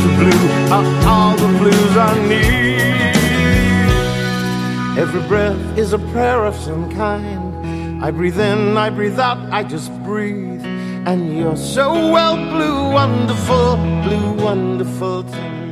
the blue are all the blues I need. Every breath is a prayer of some kind. I breathe in, I breathe out, I just breathe. And you're so well blue, wonderful tonight.